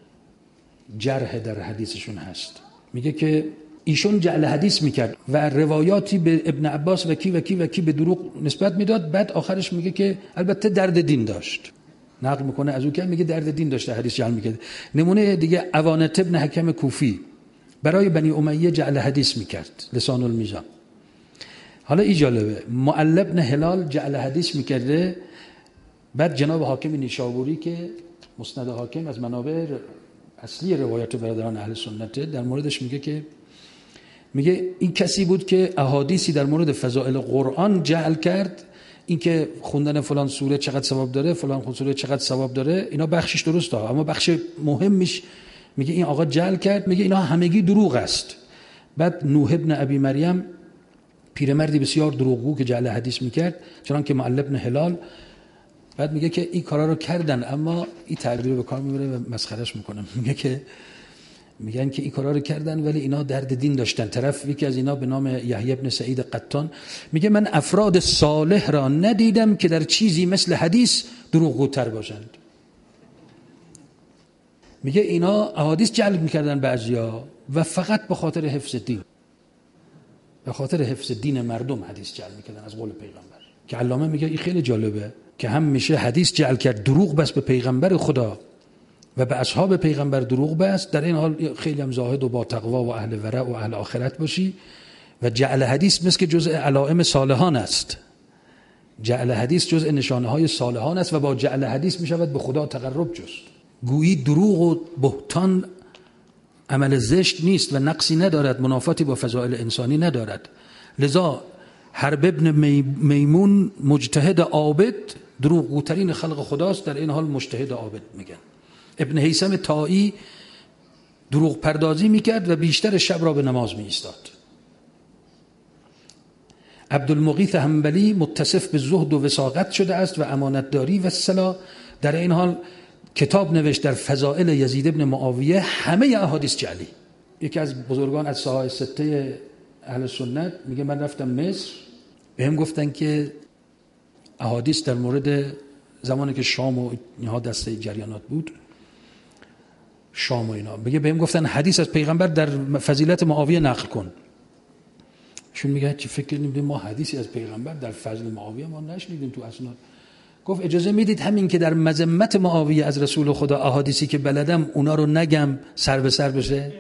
جرح در حدیثشون هست، میگه که ایشون جعل حدیث میکرد و روایاتی به ابن عباس و کی و کی و کی به دروغ نسبت میداد. بعد آخرش میگه که البته درد دین داشت، نقل میکنه از اون که میگه درد دین داشته حدیث جعل میکرد. نمونه دیگه عوانة ابن حکم کوفی برای بنی امیه جعل حدیث میکرد، لسان المیزان. حالا این جالبه، معل ابن هلال جعل حدیث میکرده. بعد جناب حاکم نیشابوری که مسند حاکم از منابع اصلی روایت برادران اهل سنت در موردش میگه که میگه این کسی بود که احادیثی در مورد فضائل قرآن جعل کرد، این که خوندن فلان سوره چقدر ثواب داره، فلان سوره چقدر ثواب داره، اینا بخشش درسته، اما بخش مهمش میگه این آقا جعل کرد. میگه اینا همگی دروغ است. بعد نوح ابن ابی مریم، پیرمردی بسیار دروغگو که جعل حدیث میکرد، چنان که معل ابن هلال، بعد میگه که این کارا رو کردن، اما این تعبیر به کار میبره و مسخرهش میکنه. میگه که میگن که این کارا رو کردن ولی اینا درد دین داشتن. طرف یکی از اینا به نام یحیی ابن سعید قطان میگه من افراد صالح را ندیدم که در چیزی مثل حدیث دروغگوتر باشند. میگه اینا احادیث جعل میکردن بعضیا و فقط به خاطر حفظ دین، به خاطر حفظ دین مردم حدیث جعل میکردن از قول پیغمبر. که علامه میگه این خیلی جالبه که هم میشه حدیث جعل کرد دروغ بس به پیغمبر خدا و به اصحاب پیغمبر دروغ بس، در این حال خیلی هم زاهد و با تقوا و اهل ورع و اهل آخرت باشی. و جعل حدیث مثل که جزء علائم صالحان است، جعل حدیث جزء نشانه های صالحان است و با جعل حدیث میشود به خدا تقرب جست. گویی دروغ و بهتان عمل زشت نیست و نقصی ندارد، منافاتی با فضائل انسانی ندارد. لذا حرب ابن میمون مجتهد عابد دروغگوترین خلق خداست، در این حال مجتهد عابد میگن. ابن هیثم طائی دروغ پردازی میکرد و بیشتر شب را به نماز می ایستاد. عبدالمغیث حنبلی متصف به زهد و وساقت شده است و امانتداری و صلاح، در این حال کتاب نوشت در فضائل یزید ابن معاویه همه احادیث جعلی. یکی از بزرگان از ساحه سته اهل سنت میگه من رفتم مصر، بهم گفتن که احادیث در مورد زمانی که شام و اینها دسته جریانات بود، شام و اینا، میگه بهم گفتن حدیث از پیغمبر در فضیلت معاویه نقل کن. شون میگه چی فکر نمیدیم ما حدیثی از پیغمبر در فضل معاویه ما نشنیدیم تو اسناد. گفت اجازه میدید همین که در مذمت معاویه از رسول خدا احادیثی که بلدم اونا رو نگم سر به سر بشه؟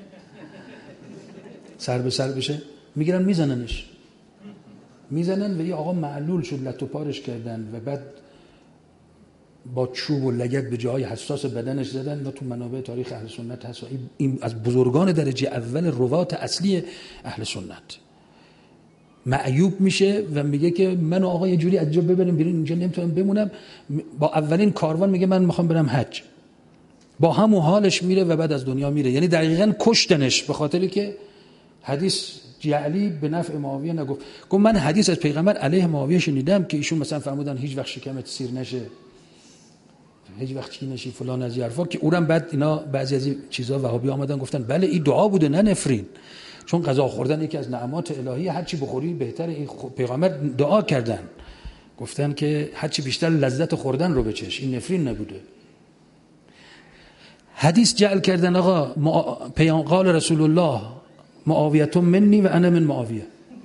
سر به سر بشه؟ میگیرن میزننش، میزنن و یه آقا معلول شد، لط و پارش کردن و بعد با چوب و لگد به جای حساس بدنش زدن و تو منابع تاریخ اهل سنت هست. این از بزرگان درجه اول روات اصلی اهل سنت. معیوب میشه و میگه که من و آقا یه جوری از جا ببریم بیرون، اینجا نمیتونم بمونم. با اولین کاروان میگه من میخوام برم حج، با همون حالش میره و بعد از دنیا میره. یعنی دقیقاً کشتنش به خاطری که حدیث جعلی به نفع معاویه نگفت. گفت من حدیث از پیغمبر علیه معاویه شنیدم که ایشون مثلا فرمودن هیچ وقت شکمت سیر نشه، هیچ وقت چی نشی فلان از حرفا، که اونم بعد اینا بعضی از این چیزا وهابی آمدن گفتن بله این دعا بوده نه نفرین، چون غذا خوردن یکی از نعمات الهی، هر چی بخوری بهتره. این پیغمبر دعا کردن گفتن که هر چی بیشتر لذت خوردن رو بچش، این نفرین نبوده. حدیث جعل کردن آقا پیام قال رسول الله معاویه منی و انا من معاویه.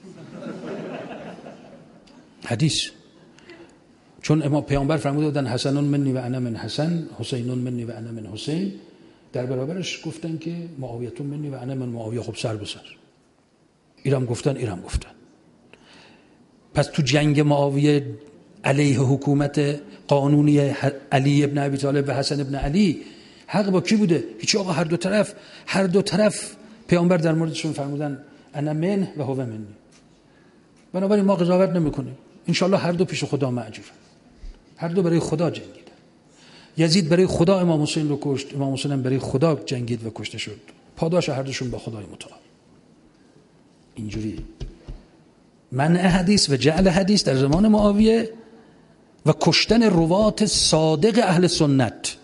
حدیث چون امام پیامبر فرموده بودن حسن منی و انا من حسن، حسین منی و انا من حسین، در برابرش گفتن که معاویه منی و انا من معاویه. خب سر به سر ایرام گفتن ایرام گفتن. پس تو جنگ معاویه علیه حکومت قانونی علی ابن ابی طالب و حسن ابن علی حق با کی بوده؟ هیچ. آقا هر دو طرف هر دو طرف پیامبر در موردشون فرمودن انا من و هو منی. بنابراین ما قضاوت نمی‌کنیم، ان شاءالله هر دو پیش خدا مأجور، هر دو برای خدا جنگیدن. یزید برای خدا امام حسین رو کشت، امام حسین برای خدا جنگید و کشته شد. پاداش هر دوشون با خدای متعال. اینجوری منع حدیث و جعل حدیث در زمان معاویه و کشتن روات صادق اهل سنت،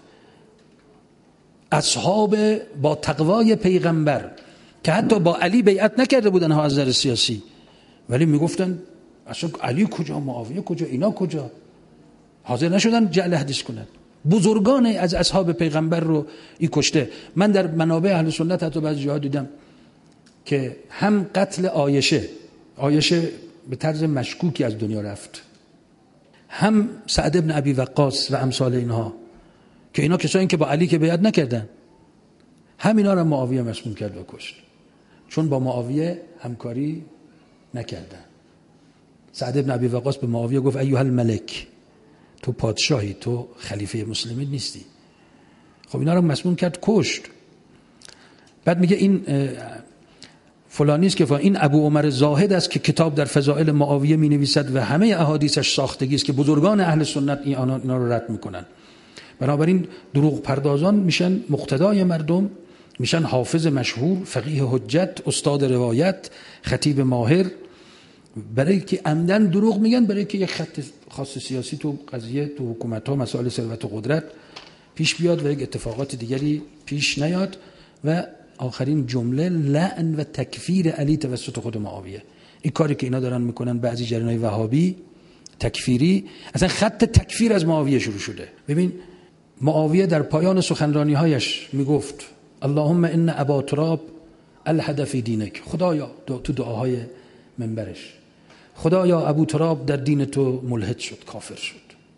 اصحاب با تقوای پیغمبر که حتی با علی بیعت نکرده بودن ها از نظر سیاسی، ولی میگفتن اصلا علی کجا، معاویه کجا، اینا کجا، حاضر نشدن جعل حدیث کنند. بزرگان از اصحاب پیغمبر رو ای کشته. من در منابع اهل سنت حتی بعضی جاها دیدم که هم قتل عایشه عایشه به طرز مشکوکی از دنیا رفت، هم سعد ابن ابی وقاص و امثال اینها که اینا کسایی که با علی که بیعت نکردن، هم اینا رو معاویه مسموم کرد و کشت، چون با معاویه همکاری نکردن. سعد ابن ابی وقاص به معاویه گفت ایها الملک، تو پادشاهی، تو خلیفه مسلمین نیستی. خب اینا رو مسموم کرد، کشت. بعد میگه این فلانی است که این ابو عمر زاهد است که کتاب در فضائل معاویه می نویسد و همه احادیثش ساختگی است، که بزرگان اهل سنت اینا رو رد میکنن. بنابراین دروغ پردازان میشن مقتدای مردم، میشن حافظ مشهور، فقیه حجت، استاد روایت، خطیب ماهر، برای که عمدن دروغ میگن، برای که یک خط خاص سیاسی تو قضیه، تو حکومت ها، مسائل ثروت و قدرت پیش بیاد و یک اتفاقات دیگری پیش نیاد. و آخرین جمله لعن و تکفیر علی توسط خود معاویه. این کاری که اینا دارن میکنن بعضی جریان‌های وهابی تکفیری، اصلا خط تکفیر از معاویه شروع شده. ببین معاویه در پایان سخنرانی‌هایش میگفت اللهم ان ابا تراب الحد فی دینک، خدایا تو دعاهای منبرش، خدایا ابو تراب در دین تو ملحد شد، کافر شد،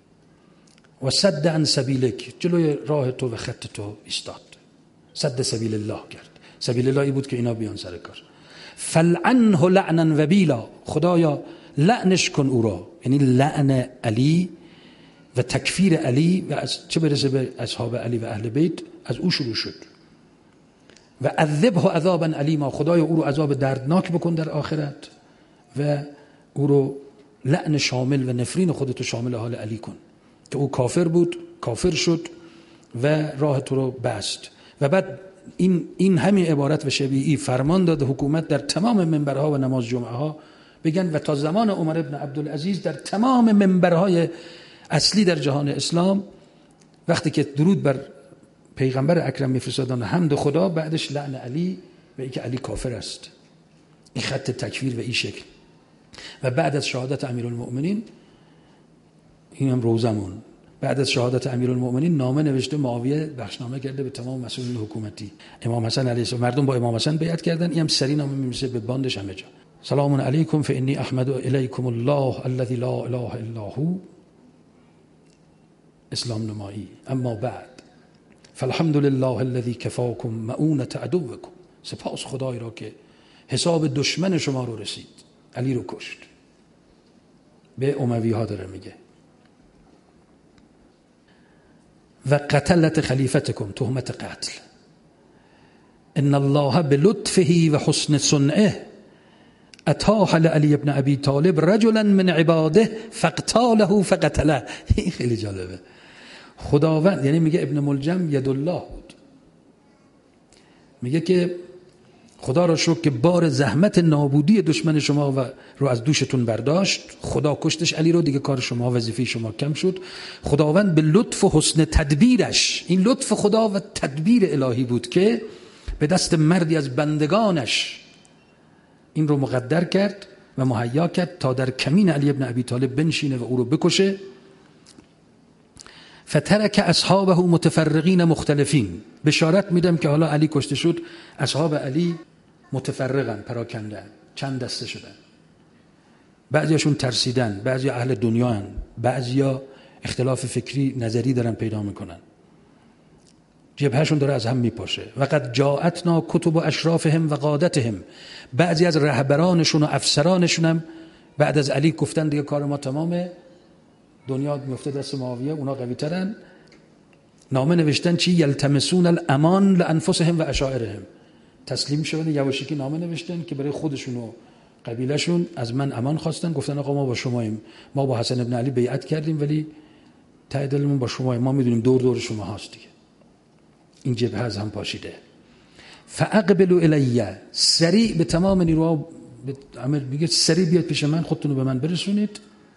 و صد عن سبیلک، جلوی راه تو و خط تو ایستاد، صد سبیل الله کرد. سبیل اللهی بود که اینا بیان سر کار. فلعنه لعنا وبیلا، خدایا لعنش کن او را، یعنی لعن علی و تکفیر علی و از چه برسه به اصحاب علی و اهل بیت از او شروع شد. و عذبه عذابا علیما، خدای او رو عذاب دردناک بکن در آخرت و او رو لعن شامل و نفرین خودتو شامل حال علی کن که او کافر بود، کافر شد و راه تو رو بست. و بعد این این همین عبارت و شبیهی فرمان داده حکومت در تمام منبرها و نماز جمعه ها بگن و تا زمان عمر ابن عبدالعزیز در تمام منبرهای اصلی در جهان اسلام وقتی که درود بر پیغمبر اکرم میفرستادن حمد خدا، بعدش لعن علی و اینکه علی کافر است. این خط تکفیر و این شکل. و بعد از شهادت امیرالمؤمنین، این هم روزمون، بعد از شهادت امیرالمؤمنین نامه نوشته معاویه، بخشنامه کرده به تمام مسئولین حکومتی. امام حسن علیه السلام، مردم با امام حسن بیعت کردن، این هم سری نامه می‌نویسه به باندش همه جا. سلام علیکم فانی احمد الیکم الله الذی لا اله الا هو، اسلام نمایی. اما بعد فالحمد لله الذی کفاکم مؤونة عدوکم، سپاس خدای را که حساب دشمن شما رو رسید، علی رو کشت. به اموی ها داره میگه. و قتلت خلیفتکم، تهمت قتل. ان الله بلطفه و حسن صنعه اتاح لعلی ابن ابی طالب رجلا من عباده فاقتاله فقتله. این خیلی جالبه. خداوند، یعنی میگه ابن ملجم ید الله بود، میگه که خدا را شکر که بار زحمت نابودی دشمن شما و رو از دوشتون برداشت، خدا کشتش علی رو، دیگه کار شما، وظیفه شما کم شد. خداوند به لطف و حسن تدبیرش، این لطف خدا و تدبیر الهی بود که به دست مردی از بندگانش این رو مقدر کرد و مهیا کرد تا در کمین علی ابن ابی طالب بنشینه و او رو بکشه. فترک اصحابه متفرقین مختلفین، بشارت میدم که حالا علی کشته شد، اصحاب علی متفرقن، پراکندن، چند دسته شدن. بعضیاشون ترسیدن، بعضی اهل دنیا هن، بعضیا اختلاف فکری نظری دارن پیدا میکنن، جبهشون داره از هم میپاشه. وقد جاءتنا کتب اشرافهم و قادتهم، بعضی از رهبرانشون و افسرانشون هم بعد از علی گفتن دیگه کار ما تمامه، دنیا میفته دست معاویه، اونا قوی ترن. نامه نوشتن چی؟ یلتمسون الامان لانفسهم و عشائرهم، تسلیم شدن. یواشکی نامه نوشتن که برای خودشون و قبیلهشون از من امان خواستن، گفتن آقا ما با شماییم، ما با حسن ابن علی بیعت کردیم ولی ته دلمون با شماییم، ما میدونیم دور دور شما هاست دیگه. این جبهه از هم پاشیده. فاقبلوا الی، سریع به تمام نیروها عمل میگه سریع بیاد پیش من، خودتون رو به من برسونید.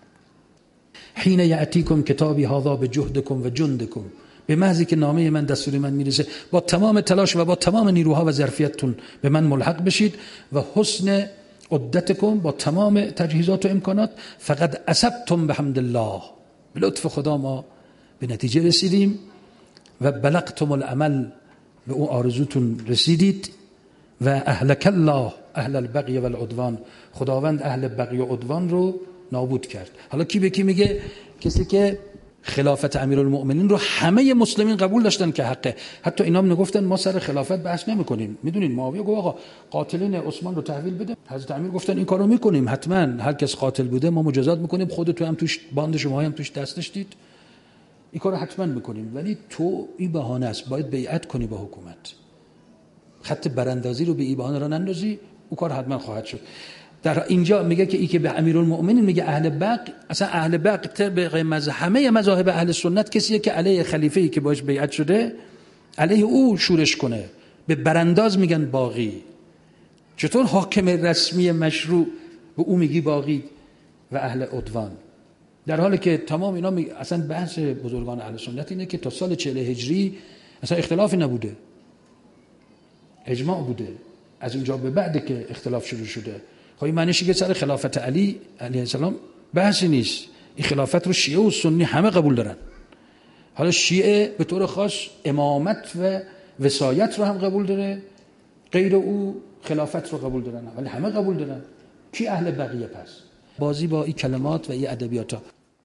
حین یاتیکم کتابی هذا بجهدکم و جندکم، به محضی که نامه من دستور من میرسه، با تمام تلاش و با تمام نیروها و ظرفیتتون به من ملحق بشید و حسن عدتکم، با تمام تجهیزات و امکانات. فقد اصبتم بحمد الله، به لطف خدا ما به نتیجه رسیدیم. و بلغتم العمل، به اون آرزوتون رسیدید. و اهلک الله اهل البغی و العدوان، خداوند اهل بغی و عدوان رو نابود کرد. حالا کی به کی میگه؟ کسی که خلافت امیرالمؤمنین رو همه مسلمین قبول داشتن که حقه. حتی اینا هم نگفتن ما سر خلافت بحث نمی‌کنیم. میدونین معاویه گفت آقا قاتلین عثمان رو تحویل بده، حضرت امیر گفتن این کارو می‌کنیم، حتما هر کس قاتل بوده ما مجازات می‌کنیم، خودت تو هم توش باند شما هم توش دست داشتید، این کارو حتما می‌کنیم، ولی تو این بهانه است، باید بیعت کنی با حکومت، خط براندازی رو به این بهانه را نندازی، اون کار حتما خواهد شد. در اینجا میگه که ای که به امیرالمؤمنین میگه اهل بغ، اصلا اهل بغ طبق همه مذاهب اهل سنت کسیه که علیه خلیفه‌ای که باش بیعت شده علیه او شورش کنه، به برانداز میگن باغی. چطور حاکم رسمی مشروع به او میگی باغی و اهل عدوان، در حالی که تمام اینا می... اصلا بحث بزرگان اهل سنت اینه که تا سال چهل هجری اصلا اختلافی نبوده، اجماع بوده، از اونجا به بعد که اختلاف شروع شده. خب این معنیشه که سر خلافت علی علیه السلام بحثی نیست، این خلافت رو شیعه و سنی همه قبول دارن. حالا شیعه به طور خاص امامت و وصایت رو هم قبول داره، غیر او خلافت رو قبول دارن، ولی همه قبول دارن. کی اهل بقیه؟ پس بازی با این کلمات و این ادبیات ها.